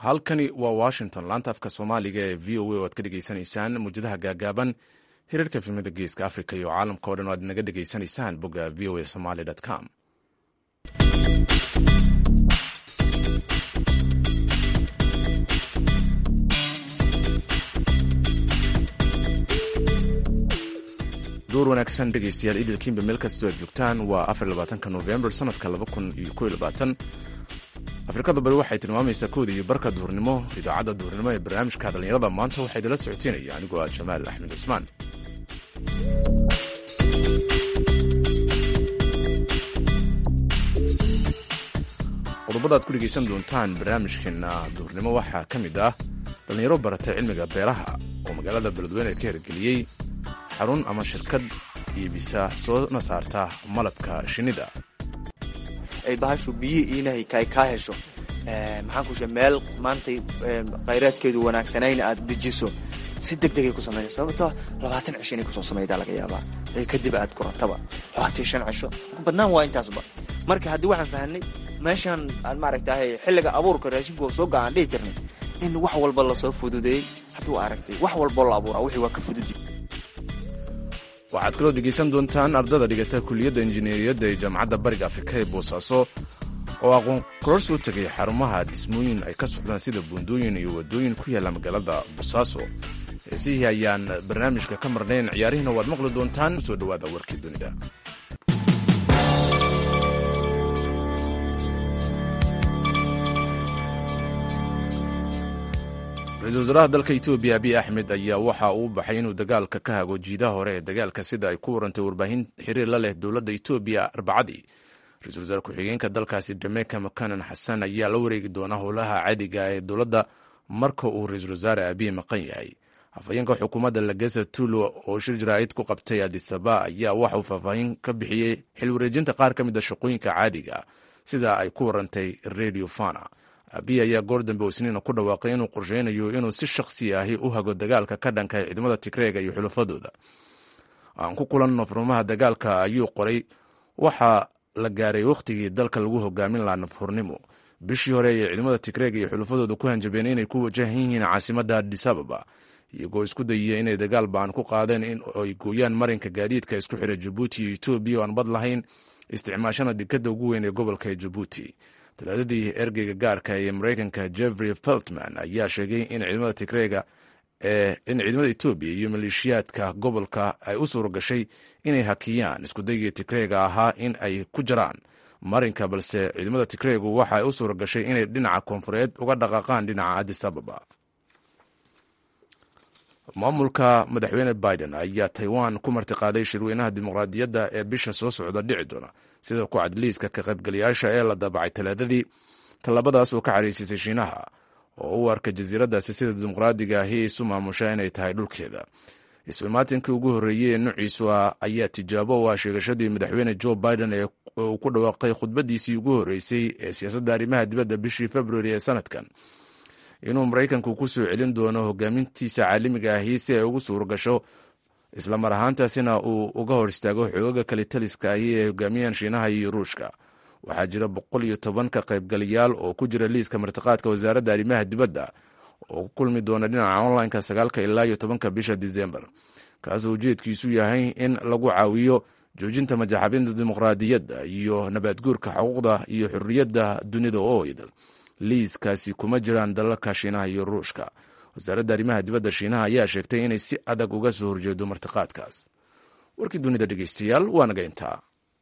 halkani waa washington laanta afka soomaaliga ee v o a oo aad ka dhegaysanaysaan muwjadaha gaagaaban hirarka filmada geeska africa iyo caalamka o dhan oo aad naga dhegaysanaysaan bogga v o a somaly com. duur wanaagsan dhegaystayaal idilkiinba meel kastoo aad joogtaan waa 24 novembar sanadka 2021. afrikada bari waxay tilmaamaysaa kooda iyo barka duhurnimo. idaacadda duhurnimo ee barnaamijka dhallinyarada maanta waxaa idinla socoteynaya anigoo ah jamaal axmed cismaan. qodobada aad ku dhegaysan doontaan barnaamijkeena duhurnimo waxaa ka mid ah dhallinyaro baratay cilmiga beeraha oo magaalada beledweyne ka hirgeliyey xarun ama shirkad iibisa soona saarta malabka shinnida. ay bahashu biyo ilaahay kaa hesho maxaan ku sheegay meel maantay khayraadkeedu wanaagsanayna aad dejiso si degdeg ay ku sameeyay sababtoo 20 cisho inay ku soo sameeyay laga yaabaa ay kadib aad kurataba 25 cisho badnaan waa intaasba. marka haddii waxaan fahanay meeshan aan maaragtay xilliga abuurka raashinku soo gacan dhigi jirnay in wax walba la soo fududeeyay haddii aragtay wax walba la abuuraa wixii waa ka fududii. waxaad kaloo dhegaysan doontaan ardada dhigata kuliyadda injineeriyadda ee jaamacadda bariga afrika ee boosaaso oo aqoon kororsi u tegay xarumaha dhismooyin ay ka socdaan sida buundooyin iyo waddooyin ku yaalla magaalada boosaaso. heesihii ayaan barnaamijka ka marnayn, ciyaarihina waad maqli doontaan. soo dhowaada warkii dunida. ra-iisul wasaaraha dalka etoobiya abiy axmed ayaa waxa uu baxay inuu dagaalka ka hago jiidaha hore ee dagaalka sida ay ku warantay warbaahin xiriir la leh dowladda etoobiya arbacadii. ra-isul wasaare ku-xigeenka dalkaasi jameyka makanan xasan ayaa la wareegi doona howlaha caadiga ee dowladda marka uu ra-iisul wasaare abiy maqan yahay. afhayeenka xukuumadda lagesa tulo oo shir jaraa'id ku qabtay adisaba ayaa waxa uu faahfaahin ka bixiyey xil wareejinta qaar ka mid a shaqooyinka caadiga sida ay ku warantay radio fana. abiy ayaa goor dambe oo isniina ku dhawaaqay inuu qorsheynayo inuu si shakhsi ahi u hago dagaalka ka dhanka ciidamada tigreega iyo xulafadooda. aan ku kulanno furmaha dagaalka ayuu qoray, waxaa la gaaray wakhtigii dalka lagu hogaamin lahaa nafhurnimo. bishii hore ayay ciidamada tigreega iyo xulafadooda ku hanjabeen inay ku wajahan yihiin caasimadda addis ababa, iyagoo isku dayaya inay dagaal baan ku qaadeen in ay gooyaan marinka gaadiidka isku xira jabuuti iyo etoobiya oo aan bad lahayn, isticmaashana dekadda ugu weyn ee gobolka ee jabuuti. talaadadii ergeyga gaarka ee maraykanka jeffrey feltman ayaa sheegay in ciidamada tigreega in ciidamada etoobiya iyo maleeshiyaadka gobolka ay u suura gashay inay hakiyaan iskudaygii tigreega ahaa in ay ku jaraan marinka, balse ciidamada tigreegu waxa ay u suura gashay inay dhinaca koonfureed uga dhaqaaqaan dhinaca addis ababa. maamulka madaxweyne biden ayaa taiwan ku martiqaaday shirweynaha dimuqraadiyadda ee bisha soo socda dhici doona sida ku cadliiska ka qaybgalayaasha ee la daabacay talaadadii. tallaabadaas oo ka xariisisay shiinaha oo u arka jasiiraddaasi sida dimuqraadiga ahi isu maamusha inay tahay dhulkeeda. ismaatinkii ugu horreeyey ee nuuciisu ah ayaa tijaabo u ah sheegashadii madaxweyne joe biden ee uu ku dhawaaqay khudbaddiisii ugu horreysay ee siyaasadda arrimaha dibadda bishii februari ee sanadkan inuu maraykanku ku soo celin doono hogaamintiisa caalamiga ahi si ay ugu suura gasho, islamar ahaantaasina uu uga hor istaago xoogaga kalitaliska ahi ee hogaamiyaan shiinaha iyo ruushka. waxaa jira 110 ka qaybgalayaal oo ku jira liiska martiqaadka wasaaradda arrimaha dibadda oo ku kulmi doona dhinaca online-ka 9 ilaa 10 bisha disembar, kaasoo ujeedkiisu yahay in lagu caawiyo joojinta majaxabinta dimuqraadiyadda iyo nabaadguurka xuquuqda iyo xorriyadda dunida oo idil. liiskaasi kuma jiraan dalalka shiinaha iyo ruushka. wasaaradda arrimaha dibadda shiinaha ayaa sheegtay inay si adag uga soo horjeedo martiqaadkaas. warkii dunida dhegeystayaal waa naga intaa.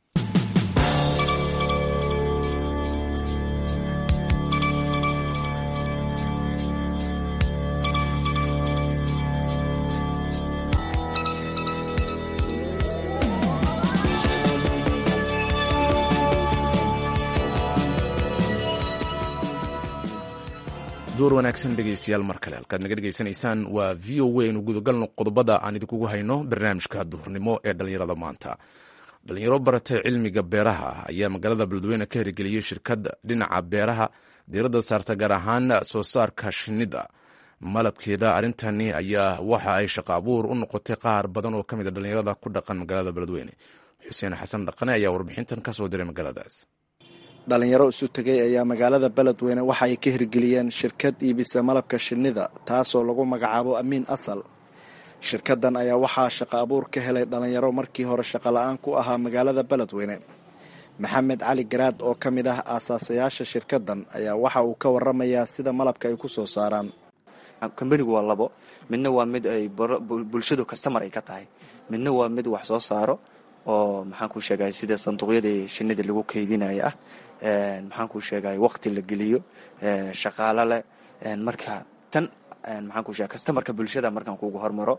duur wanaagsan dhegeystayaal mar kale halkaad naga dhegeysanaysaan waa v o a inu gudagalno qodobada aan idinkugu hayno barnaamijka duhurnimo ee dhallinyarada maanta. dhalinyaro baratay cilmiga beeraha ayaa magaalada beledweyne ka hirgeliyey shirkad dhinaca beeraha diiradda saarta gaar ahaan soo saarka shinnida malabkeeda. arrintani ayaa waxa ay shaqo abuur u noqotay qaar badan oo ka mid a dhallinyarada ku dhaqan magaalada beledweyne. xuseen xasan dhaqane ayaa warbixintan ka soo diray magaaladaas. dhalinyaro isu tegay ayaa magaalada beledweyne waxa ay ka hirgeliyeen shirkad iibisa malabka shinnida taasoo lagu magacaabo amiin asal. shirkadan ayaa waxaa shaqo abuur ka helay dhalinyaro markii hore shaqo la-aan ku ahaa magaalada beledweyne. maxamed cali garaad oo ka mid ah aasaasayaasha shirkadan ayaa waxa uu ka waramayaa sida malabka ay ku soo saaraan. kambanigu waa labo, midna waa mid ay bulshadu kastamar ay ka tahay, midna waa mid wax soo saaro oo maxaan ku sheegay sida sanduuqyada shinnida lagu kaydinayo ah. maxaan ku sheegay waqti la geliyo, shaqaale leh. marka tan maxaan ku sheegay kastamarka bulshada markaan kugu hormaro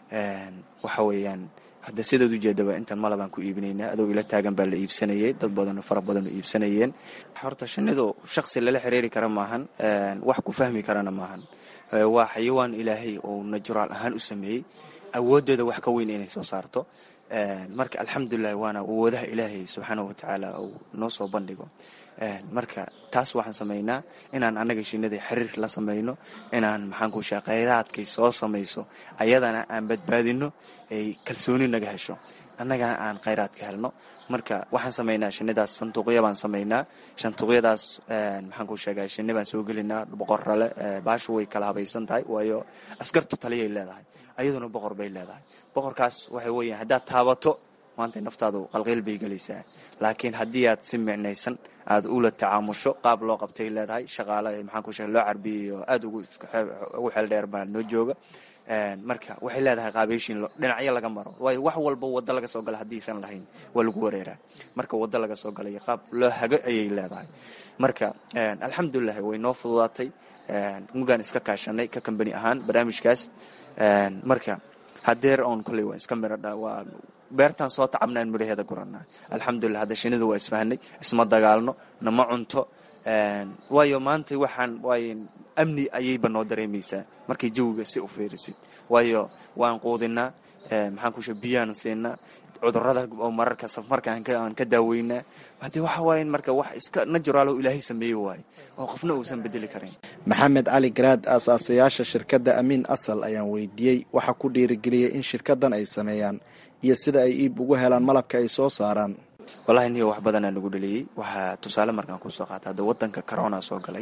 waxa weeyaan hadda sidaad u jeedaba intan malabaan ku iibinaynaa, adoo ila taagan baa la iibsanayay, dad badan fara badan oo iibsanayeen. horta shinnidu shaqsi lala xiriiri kara maahan, wax ku fahmi karana maahan. waa xayawaan ilaahay oo natural ahaan u sameeyey, awoodeeda wax ka weyn inay soo saarto. marka alxamdulilah waana awoodaha ilaahay subxaanahu watacaala uu noo soo bandhigo. marka taas waxaan samaynaa inaan anaga shinnida xiriir la samayno, inaan maxaan ku sheegay khayraadkay soo samayso ayadana aan badbaadino, ay kalsooni naga hesho, annagana aan khayraadka helno. marka waxaan samaynaa shinnidaas sanduuqya baan samaynaa. sanduuqyadaas maxaan ku sheegay shinni baan soo gelinaa, boqorrale. baashu way kala habaysan tahay, waayo askartu taliyay leedahay, ayaduna boqor bay leedahay. boqorkaas waxay weeyaan haddaad taabato maanta naftaadu qalqayl bay gelaysaa, laakiin haddii aad si micnaysan aad ula tacaamusho qaab loo qabtay leedahay. shaqaale maxaan ku sheegay loo carbiyeyo aad ugu xeel dheer baa noo jooga. marka waxay leedahay qaabeyshin dhinacyo laga maro, waayo wax walba waddo laga soo gala haddiisan lahayn waa lagu wareeraa. marka waddo laga soo galayo qaab loo hago ayay leedahay. marka alxamdulilah way noo fududaatay, mugaan iska kaashanay ka kambani ahaan barnaamijkaas. marka hadeer oon kolley waan iska miradha, waa beertaan soo tacabnaan miraheeda guranaa. alxamdulilah hadda shinnida waa isfahanay, isma dagaalno, nama cunto. waayo maanta waxaan waay amni ayayba noo dareemaysaa markay jawiga si u fiirisid, waayo waan quudinaa, maxaan ku sheegay biyaan siinaa, cudurrada oo mararka safarka aan ka daaweynaa. hadii waxa waaye marka wax iska natural oo ilaahay sameeyay waaye oo qofna uusan bedeli karin. maxamed cali garaad aasaasayaasha shirkadda amiin asal ayaan weydiiyey waxa ku dhiirigeliyay in shirkadan ay sameeyaan iyo sida ay iib ugu helaan malabka ay soo saaraan. wallahi niyo wax badan aan ugu dhaliyay. waxaa tusaale markaan ku soo qaatay hadda wadanka corona soo galay,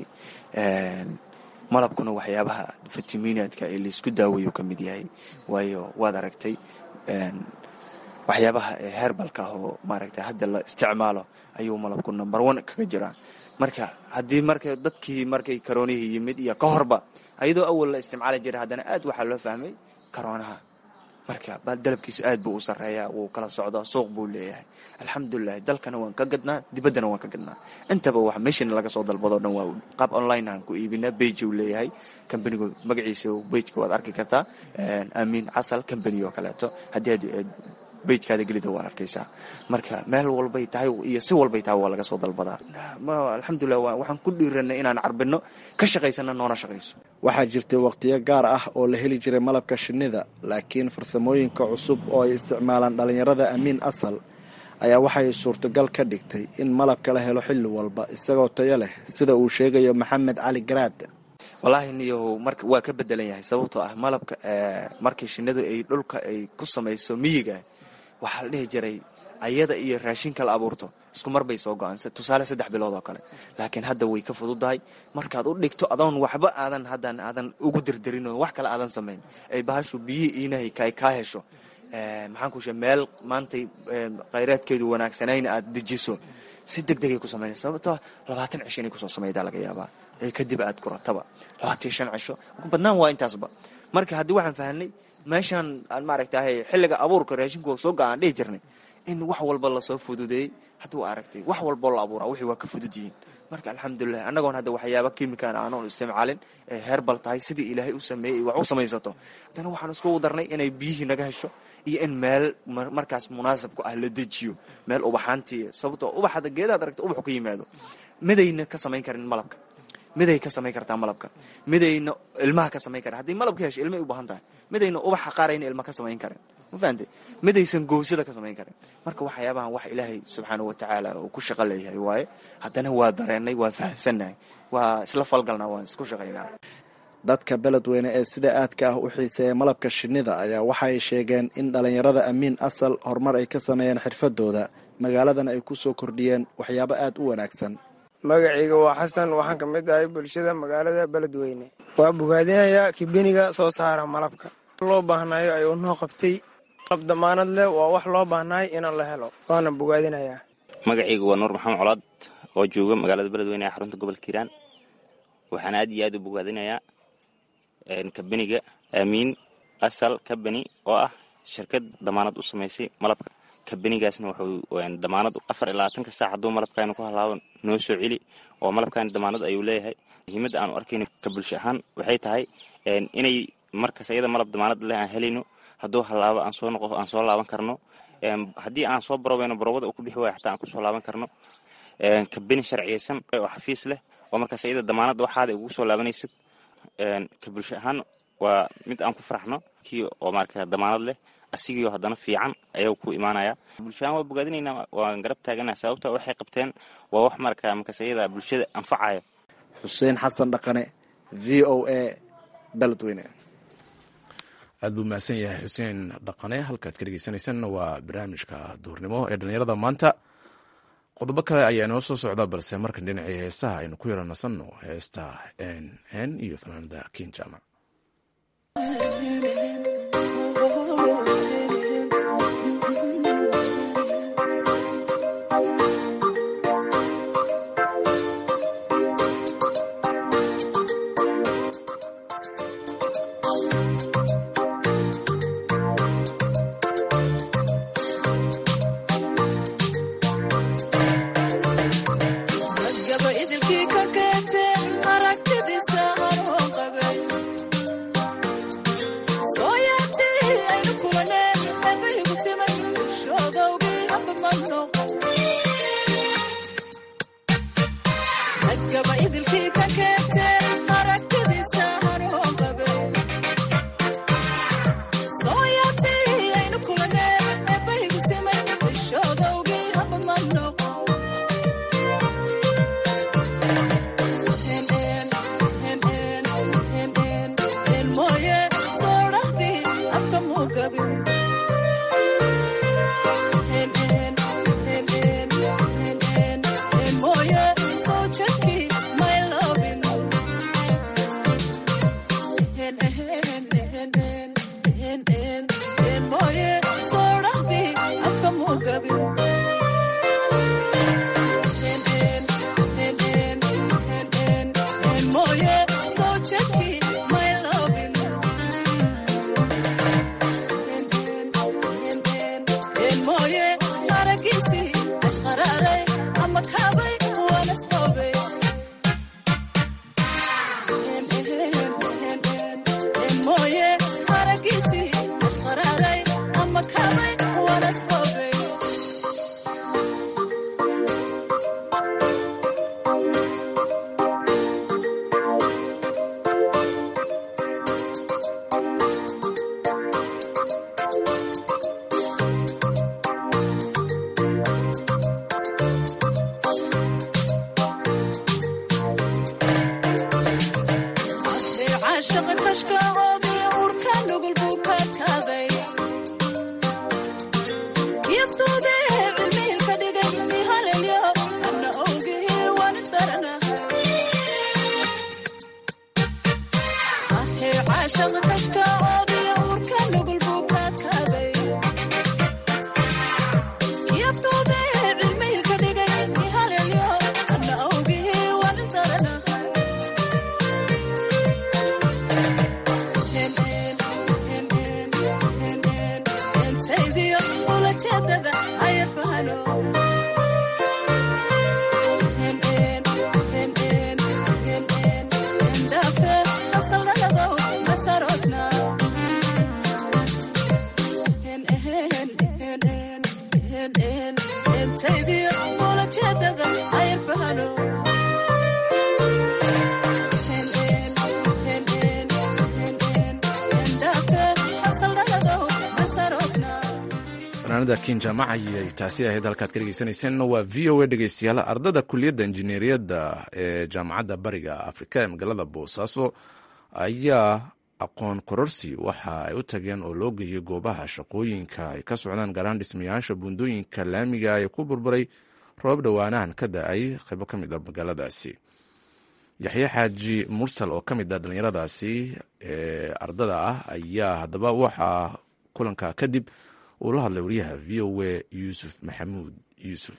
malabkuna waxyaabaha fitamiinaadka ee la isku daaweeyo ka mid yahay, waayo waad aragtay waxyaabaha herbalka oo maaragtay hadda la isticmaalo ayuu malabku number 1 kaga jiraa. marka haddii marka dadkii markay karoonihii yimid iyo ka horba ayadoo awal la isticmaali jiray, haddana aad waxaa loo fahmay karoonaha. marka dalabkiisu aad buu u sareeyaa, wuu kala socdaa, suuq buu leeyahay. alxamdulilah dalkana waan ka gadnaa, dibaddana waan ka gadnaa. intaba wax meeshan laga soo dalbado dhan waa qaab online aan ku iibinaa. page uu leeyahay kambanigu, magaciisa page-ka waad arki kartaa, amiin asal company oo kaleeto. haddii bejkaada gelida waa arkaysaa. marka meel walbay tahay iyo si walbay tahay waa laga soo dalbadaa. alxamdulilah waxaan ku dhiiranay inaan carbino ka shaqaysana noona shaqayso. waxaa jirtay waqtiyo gaar ah oo la heli jiray malabka shinnida, laakiin farsamooyinka cusub oo ay isticmaalaan dhalinyarada amiin asal ayaa waxay suurtagal ka dhigtay in malabka la helo xilli walba isagoo tayo leh, sida uu sheegayo maxamed cali garaad. wallaahi niyo marka waa ka bedelan yahay, sababtoo ah malabka markii shinnidu ay dhulka ay ku samayso miyiga, waxaa la dhihi jiray ayada iyo raashinka la abuurto isku mar bay soo go-aan, tusaale 3 bilood oo kale. laakiin hadda way ka fududahay, markaad u dhigto adoon waxba aadan ugu dirdirin oo wax kale aadan samayn, ay bahashu biyi inahay kaa hesho. maxaan ku sheegay meel maantay khayraadkeedu wanaagsanayna aad dejiso, si degdegay ku samaynaysa. sababtoo 20 cisho inay kusoo samaydaa laga yaabaa, kadib aad kurataba 25 cisho ugu badnaan waa intaasba. marka haddii waxaan fahanay meeshaan aan maaragtay xilliga abuurka raashinku soo go-aan dhihi jirnay in wax walba la soo fududeeyay. hadduu aragtay wax walba la abuuraa wixii waa ka fudud yihiin. marka alxamdulilah annagoon hadda waxyaaba kiimikaan aanoo isticmaalin, herbal tahay sidii ilaahay u sameeyey wax u samaysato, haddana waxaan iskugu darnay inay biyihii naga hesho iyo in meel markaas munaasab ku ah la dejiyo, meel ubaxaantii. sababtoo ubaxada geedaad aragta ubaxu ka yimaado, midayna ka samayn karin malabka, miday ka samayn kartaa malabka, midayna ilmaha ka samayn karin. haddii malabka hesho ilmay u baahan tahay, midayna ubaxa qaarayna ilma ka samayn karin, ma fahamtay, midaysan goosada ka samayn karin. marka waxyaabahan wax ilaahay subxaanahu watacaala uu ku shaqo leeyahay waaye. haddana waa dareenay, waa fahamsannahay, waa isla falgalnaa, waan isku shaqaynaa. dadka beledweyne ee sida aadka ah u xiiseeya malabka shinnida ayaa waxay sheegeen in dhalinyarada amiin asal horumar ay ka sameeyeen xirfadooda, magaaladan ay ku soo kordhiyeen waxyaabo aad u wanaagsan. magacayga waa xasan, waxaan ka mid ahay bulshada magaalada beledweyne. waa bogaadinayaa kibiniga soo saara malabka loo baahnayo ayuu noo qabtay. malab damaanad leh waa wax loo baahnaay in la helo, waana bogaadinayaa. magacayga waa nuur maxamed colaad oo jooga magaalada beledweyne ee xarunta gobolka hiiraan. waxaan aad iyo aad u bogaadinayaa kabaniga aamiin asal kabani oo ah shirkad damaanad u samaysay malabka. kabanigaasna wuxuu damaanad 24 saac hadduu malabkaani ku halaabo noo soo celi, oo malabkaani damaanad ayuu leeyahay. muhiimadda aanu arkayno ka bulsho ahaan waxay tahay inay markaas iyada malab damaanad leh aan helayno, hadduu halaabo aan soo laaban karno, haddii aan soo baroweyno barowada uu ku bixi waaya xataa aan kusoo laaban karno. kabani sharciyeysan oo xafiis leh oo markaas iyada damaanadda waxaada ugu soo laabanaysid. ka bulsho ahaan waa mid aan ku faraxno, kii oo markaa damaanad leh asigiyo haddana fiican ayaa ku imaanaya. bulshahaan waa bogaadinaynaa, waan garab taaganaha sababta waxay qabteen waa wax markaa markaas iyada bulshada anfacaya. xuseen xasan dhaqane, v o a beledweyne. aad buu mahadsan yahay xuseen dhaqane. halkaad ka dhegeysanaysanna waa barnaamijka duhurnimo ee dhallinyarada maanta. qodobo kale ayaa inoo soo socda, balse markan dhinacii heesaha aynu ku yaranasanno heesta n iyo fanaanada kin jaamac. fanaanada kin jaamac ayay taasi ahayd. halkaad ka dhegeysaneyseen waa v o a dhegeystayaal. ardada kuliyadda injineeriyadda ee jaamacadda bariga afrika ee magaalada boosaaso ayaa aqoon kororsi waxa ay u tageen oo loo geeyay goobaha shaqooyinka ay ka socdaan, gaaraan dhismayaasha buundooyinka laamiga ee ku burburay roobab dhowaanahan ka da-ay qaybo ka mid a magaaladaasi. yaxye xaaji mursal oo ka mid a dhallinyaradaasi ee ardada ah ayaa haddaba waxaa kulanka kadib uu la hadlay wariyaha v o a yuusuf maxamuud yuusuf.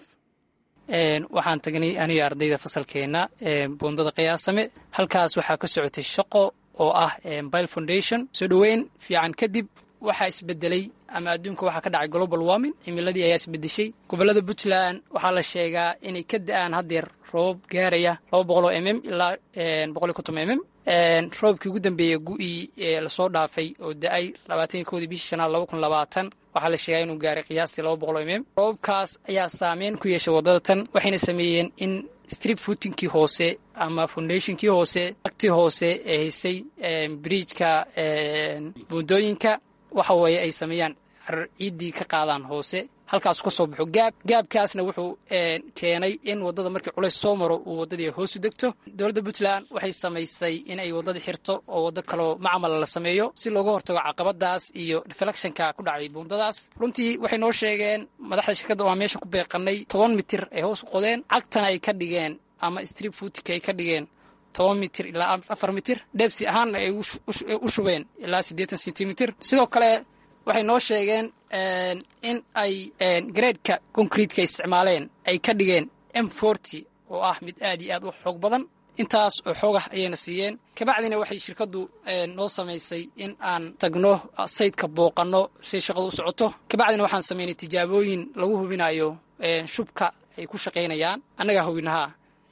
waxaan tagnay aniga ardayda fasalkeena buundada qiyaasame. halkaas waxaa ka socotay shaqo oo ah Bile Foundation. soo dhoweyn fiican kadib waxaa isbedelay ama adduunka waxaa ka dhacay global warming, cimiladii ayaa isbedeshay. gobolada Puntland waxaa la sheegaa inay ka da-aan haddeer roobab gaaraya 200 mm ilaa 150 mm. roobkii ugu dambeeyey gu'ii lasoo dhaafay oo da-ay 21 bishii shanaad 2020 waxaa la sheegaa inuu gaaray qiyaastii 200 mm. roobabkaas ayaa saameyn ku yeeshay waddada tan, waxayna sameeyeen in strip footingkii hoose ama foundationkii hoose agtii hoose ee haysay bridgeka buundooyinka waxa weeye ay sameeyaan ciiddii ka qaadaan hoose, halkaas ka soo baxo gaabkaasna wuxuu keenay in waddada markii culays soo maro uu waddadii hoos u degto. dowladda Puntland waxay samaysay in ay waddadii xirto oo waddo kaloo macmal la sameeyo si looga hortago caqabadaas iyo reflectionka ku dhacay buundadaas. runtii waxay noo sheegeen madaxda shirkadda oo aan meesha ku beeqanay 10 mitir ay hoos u qodeen, cagtana ay ka dhigeen ama strip footing ay ka dhigeen 10 mitir ilaa 4 mitir, dheebsi ahaanna ay u shubeen ilaa 80 sentimitir. sidoo kale waxay noo sheegeen in ay graadeka concreteska isticmaaleen ay ka dhigeen M40 oo ah mid aad iyo aad u xoog badan. intaas oo xoogah ayayna siiyeen. kabacdina waxay shirkaddu noo samaysay in aan tagno sayidka booqanno si shaqadu u socoto. kabacdina waxaan samaynay tijaabooyin lagu hubinayo shubka ay ku shaqaynayaan. annagaa hubinahaa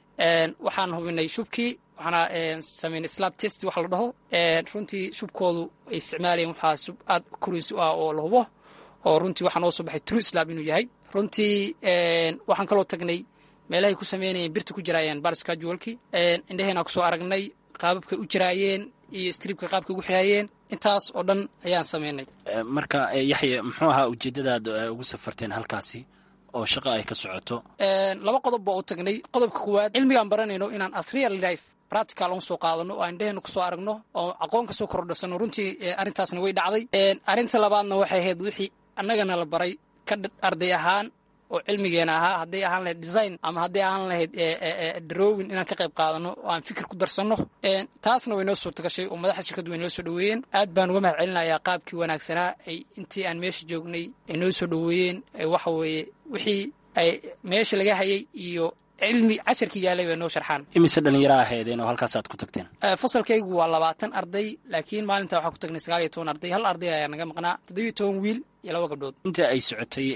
waxaan hubinay shubkii, waxaana samaynay slab test waxa la dhaho. runtii shubkoodu ay isticmaalayeen waxaa shub aad kuriis u ah oo la hubo, oo runtii waxaa noo soo baxay true slab inuu yahay. runtii waxaan kaloo tagnay meelahay ku samaynayeen birta ku jiraayeen barskajualkii, indhaheenaa kusoo aragnay qaababkay u jiraayeen iyo stribka qaabkay ugu xiraayeen. intaas oo dhan ayaan samaynay. marka yaxye muxuu ahaa ujeeddadaad ugu safarteen halkaasi oo shaqa ay ka socoto? 2 qodob baa u tagnay. qodobka koowaad cilmigaan baranayno inaan as real life practical on soo qaadano oo indhaheenna kusoo aragno oo aqoon ka soo kordhasano. runtii arrintaasna way dhacday. arrinta labaadna waxay ahayd wixii annagana la baray ka arday ahaan oo cilmigeena ahaa, hadday ahaan lahayd design ama hadday ahaan lahayd drawing inaan ka qayb qaadano oo aan fikir ku darsanno. taasna way noo suurta gashay oo madaxda shirkaddu way noo soo dhoweeyeen. aad baan uga mahad celinayaa qaabkii wanaagsanaa ay intii aan meesha joognay ay noo soo dhoweeyeen. waxa weeye wixii ay meesha laga hayay iyo cilmi casharkii yaalay bay noo sharxaan. imise dhallinyaro ahaydeen oo halkaas aad ku tagteen? fasalkaygu waa 20 arday, laakiin maalintaa waxaa ku tagnay 19 arday. hal arday ayaa naga maqnaa, 17 wiil iyo 2 gabdhood. inta ay socotay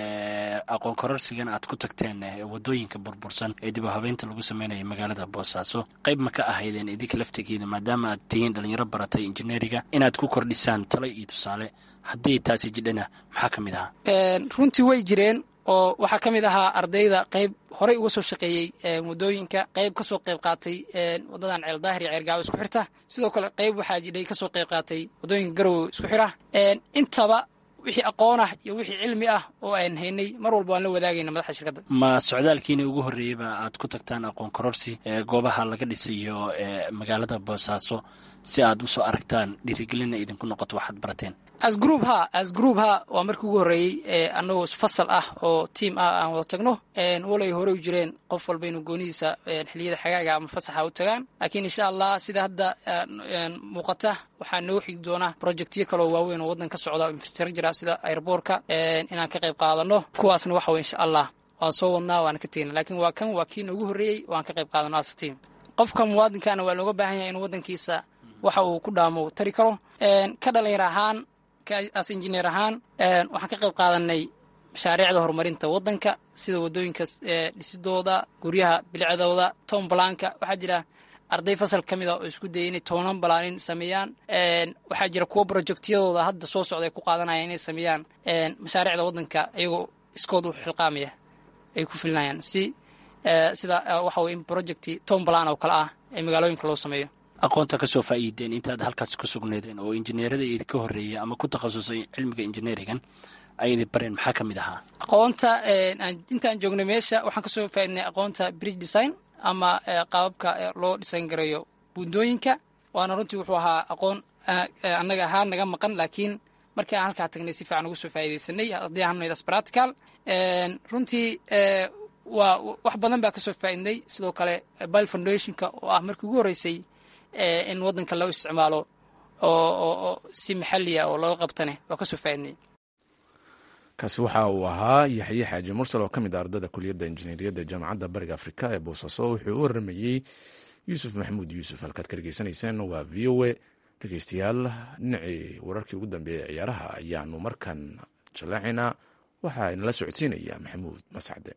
aqoon kororsigan aad ku tagteen waddooyinka burbursan ee dib u habeynta lagu sameynaya magaalada boosaaso, qayb ma ka ahaydeen idinka laftigiina maadaama aad tihiin dhallinyaro baratay injineeriga inaad ku kordhisaan talo iyo tusaale? haddii taasi jidhana maxaa ka mid ahaa? runtii way jireen oo waxaa ka mid ahaa ardayda qayb horey uga soo shaqeeyey waddooyinka, qayb ka soo qayb qaatay waddadan ceeldaahir iyo ceergaawo isku xirta. sidoo kale qayb waxaa jidhay ka soo qayb qaatay waddooyinka garowe isku xira. intaba wixii aqoon ah iyo wixii cilmi ah oo aan haynay mar walba waan la wadaagayna madaxda shirkadda. ma socdaalkiina ugu horreeyeyba aad ku tagtaan aqoon kororsi goobaha laga dhisayo magaalada boosaaso si aad usoo aragtaan dhiirigelinna idinku noqoto waxaad barateen? as group ha waa markii ugu horreeyey annagoo fasal ah oo tiam ah aan wada tagno. walay hore u jireen qof walba inuu goonihiisa xiliyada xagaaga ama fasaxa u tagaan, laakiin insha allah sida hadda muuqata waxaa noo xigi doona projectyo kaloo waaweyn oo waddan ka socda oo infrastructure ah sida airbortka inaan ka qayb qaadano. kuwaasna waxa weye insha allah waan soo wadnaa waana ka tegna, laakiin waa kii noogu horreeyey waan ka qayb qaadano as team. qofka muwaadinkaana waa looga baahan yahay inuu waddankiisa waxa uu ku dhaamo tari karo. ka dhalinyar ahaan as injineer ahaan waxaan ka qayb qaadanay mashaariicda horumarinta waddanka sida waddooyinka dhisidooda, guryaha bilicdooda, toban balaanka. waxaa jira arday fasal ka mid a oo isku dayay inay 10 balaanin sameeyaan. waxaa jira kuwo projectyadooda hadda soo socda ay ku qaadanayaan inay sameeyaan mashaariicda waddanka iyagoo iskood u xilqaamaya ay ku filinayaan sida waxa weye in projecti 10 balaan oo kale ah ee magaalooyinka loo sameeyo. aqoonta ka soo faa'iideen intaad halkaas ku sugnaydeen oo injineerada idinka horreeyay ama ku takhasusay cilmiga injineerigan ay idin bareen maxaa ka mid ahaa? aqoonta intaan joognay meesha waxaan ka soo faa'iidnay aqoonta bridge design ama qaababka loo design gareeyo buundooyinka. waana runtii wuxuu ahaa aqoon annaga ahaan naga maqan, laakiin markii aan halkaa tagnay si fiican ugu soo faa'iidaysanay haddii aan nayd as practical. runtii waa wax badan baa kasoo faa'iidnay. sidoo kale bile foundationka oo ah markii ugu horreysay in waddanka loo isticmaalo oo si maxalliya oo looga qabtane waa kasoo faa'iidnay. kaasi waxa uu ahaa yaxye xaaji mursal oo ka mid ah ardada kuliyadda injineeriyadda jaamacadda bariga afrika ee boosaaso. wuxuu u waramayey yuusuf maxamuud yuusuf. halkaad ka dhegeysanayseen waa v o a. dhegeystayaal, dhinacii wararkii ugu dambeeyey ciyaaraha ayaanu markan jallaacaynaa. waxaa inala socodsiinaya maxamuud mascade.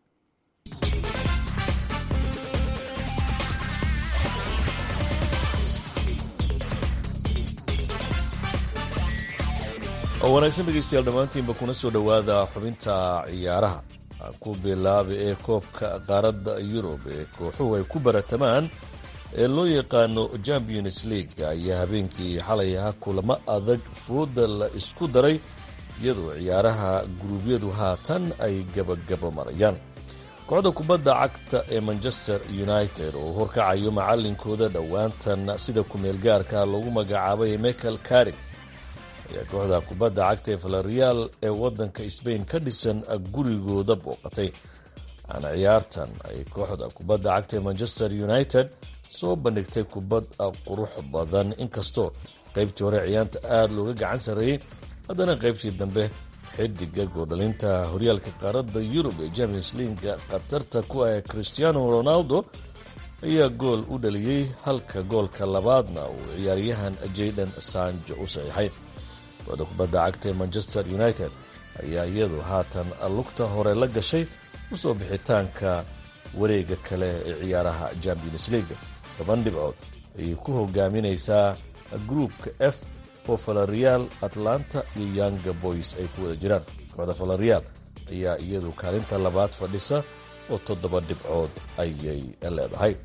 oo wanaagsan dhegeystayaal dhammaantiinba kuna soo dhowaada xubinta ciyaaraha ku bilaaba ee koobka qaaradda yurub ee kooxuhu ay ku baratamaan ee loo yaqaano champions league ayaa habeenkii xalay ahaa kulamo adag fooda la isku daray iyadoo ciyaaraha guruubyadu haatan ay gabagabo marayaan. kooxda kubadda cagta ee manchester united oo horkacayo macalinkooda dhowaantan sida ku-meelgaarka loogu magacaabay michael carrick ayaa kooxda kubadda cagta ee villarreal ee waddanka Spain ka dhisan gurigooda booqatay. ana ciyaartan ay kooxda kubadda cagta ee Manchester United soo bandhigtay kubad qurux badan, inkastoo qaybtii hore ciyaarta aad looga gacan sareeyay, haddana qaybtii dambe xidiga gooldhalinta horyaalka qaaradda Yurub ee Champions League qatarta ku ah Cristiano Ronaldo ayaa gool u dhaliyay, halka goolka labaadna uu ciyaaryahan Jadon Sancho u saxiixay. kooxda kubadda cagta ee Manchester United ayaa iyadu haatan lugta hore la gashay usoo bixitaanka wareega kale ee ciyaaraha Champions League. 10 dhibcood ayay ku hogaaminaysaa gruupka F oo Villarreal, Atlanta iyo Young Boys ay ku wada jiraan. kooxda Villarreal ayaa iyadu kaalinta labaad fadhisa oo 7 dhibcood ayay leedahay.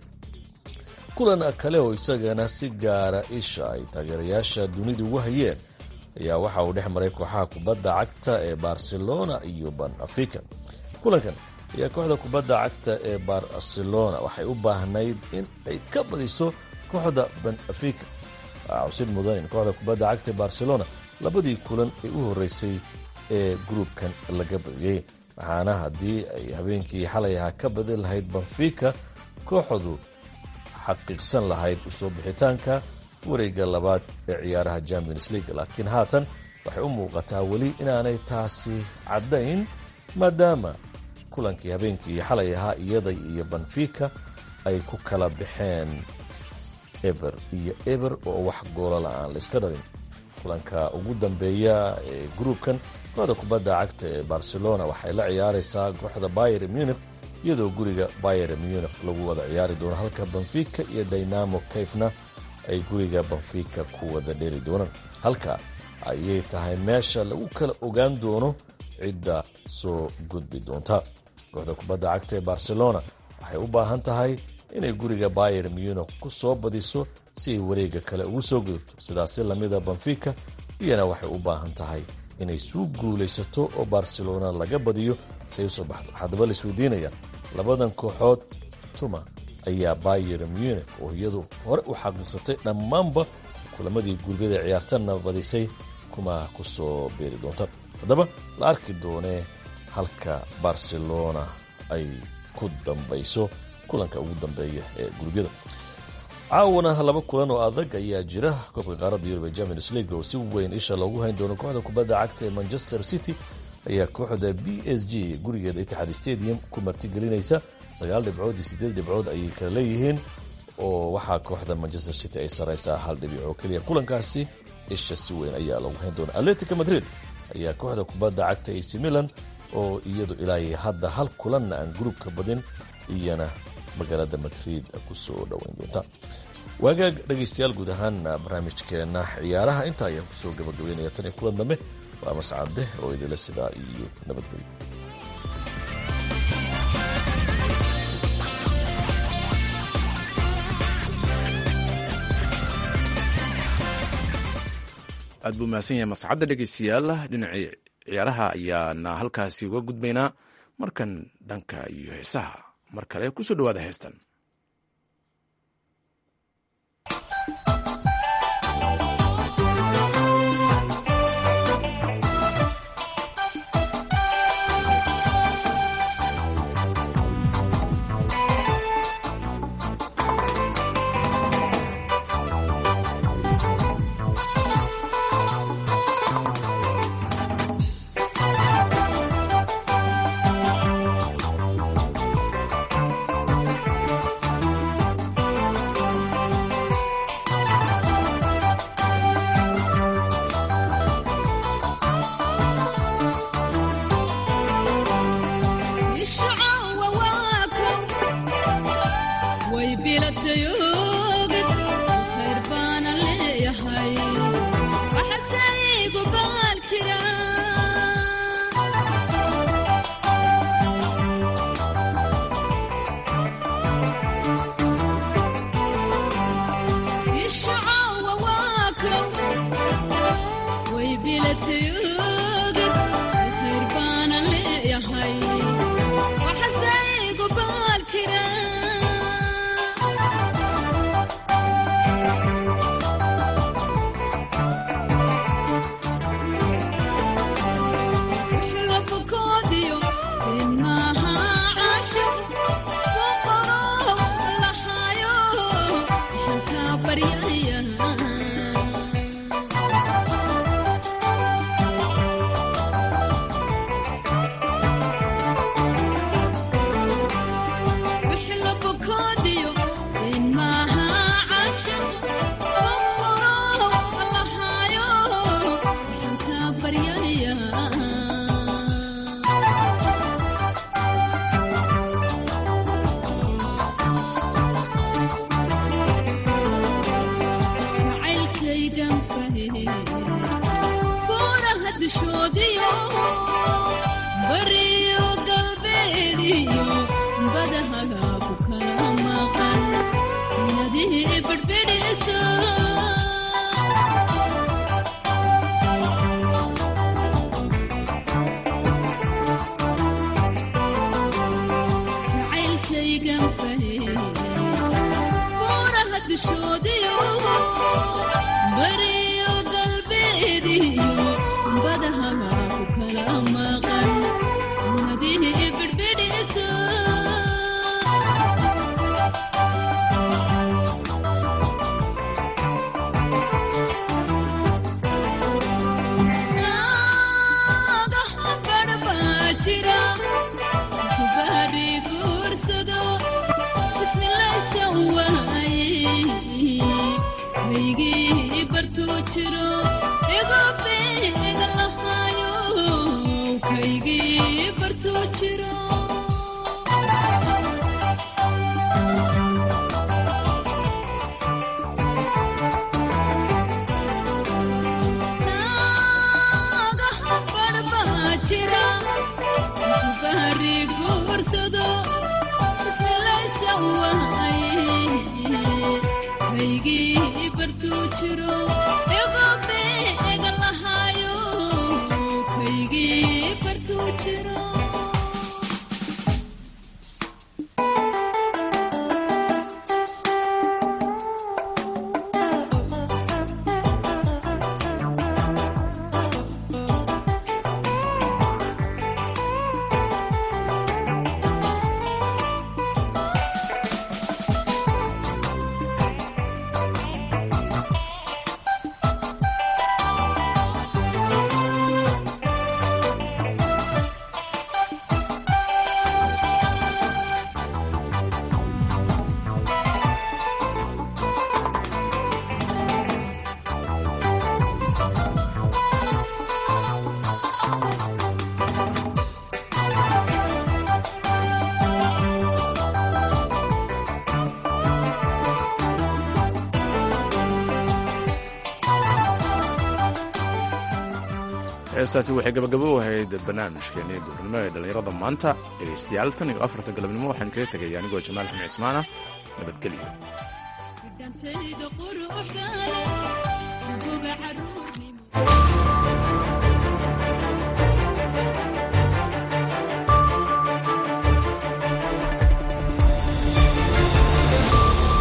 kulan kale oo isagana si gaara isha ay taageerayaasha dunidu ugu hayeen ayaa waxa uu dhex maray kooxaha kubadda cagta ee Barcelona iyo Benfica. kulankan ayaa kooxda kubadda cagta ee Barcelona waxay u baahnayd in ay ka badiso kooxda Benfica. cusub mudan in kooxda kubadda cagta ee Barcelona labadii kulan ee u horeysay ee gruupkan laga badiyay, waxaana haddii ay habeenkii xalay ahaa ka badin lahayd Benfica, kooxdu xaqiiqsan lahayd usoo bixitaanka wareega labaad ee ciyaaraha Champions League. laakiin haatan waxay u muuqataa weli inaanay taasi caddayn, maadaama kulankii habeenkii xalay ahaa iyada iyo Benfica ay ku kala baxeen eber iyo eber oo wax goola la'aan la iska dhalin. kulanka ugu dambeeya ee gruupkan kooxda kubadda cagta ee Barcelona waxay la ciyaaraysaa kooxda Bayern Munich, iyadoo guriga Bayern Munich lagu wada ciyaari doono, halka Benfica iyo Dynamo Kiev-na ay guriga Benfica ku wada dheeri doonaan. halka ayay tahay meesha lagu kala ogaan doono cidda soo gudbi doonta. kooxda kubadda cagta ee Barcelona waxay u baahan tahay inay guriga Bayern Munich ku soo badiso si ay wareega kale ugu soo gudubto, sidaasi lamida Benfica iyana waxay u baahan tahay inay soo guulaysato oo Barcelona laga badiyo si ay u soo baxdo. haddaba la isweydiinaya labadan kooxood tuma ayaa Bayern Munich oo iyadu hore u xaqiiqsatay dhammaanba kulamadii gurbada ciyaartana badisay kuma ku soo beeri doonta. haddaba la arki doonee halka Barcelona ay ku dambayso kulanka ugu dambeeya ee gurubyada. caawana 2 kulan oo adag ayaa jira koobka qaaradda Yurub ee Champions League oo si weyn isha loogu hayn doono. kooxda kubadda cagta ee Manchester City ayaa kooxda PSG gurigeeda Etihad Stadium ku martigelinaysa. 9 dhibcood iyo 8 dhibcood ayay kala leeyihiin, oo waxaa kooxda Manchester City ay saraysaa 1 dhibic oo keliya. kulankaasi isha si weyn ayaa loogu hayn doona. Atletico Madrid ayaa kooxda kubadda cagta AC Milan oo iyadu ilaa hadda 1 kulan aan gruupka badin iyana magaalada Madrid ku soo dhaweyn doonta. waagaag dhegeystayaal, guud ahaan barnaamijkeena ciyaaraha inta ayaan ku soo gabagabeynaya. tan iyo kulan dambe waa mascade oo idila sidaa iyo nabadgelyo. aad buu mahadsan yahay mascadda. dhegeystayaal, dhinacii ciyaaraha ayaana halkaasi uga gudbaynaa. markan dhanka iyo heesaha mar kale kusoo dhawaada heestan. heestaasi waxay gabagabo u ahayd barnaamijkeenii duurnimo ee dhallinyarada maanta dhegaystayaal tan iyo afarta galabnimo waxaan kaga tegaya anigoo jamaal xamed cismaana nabadgelyo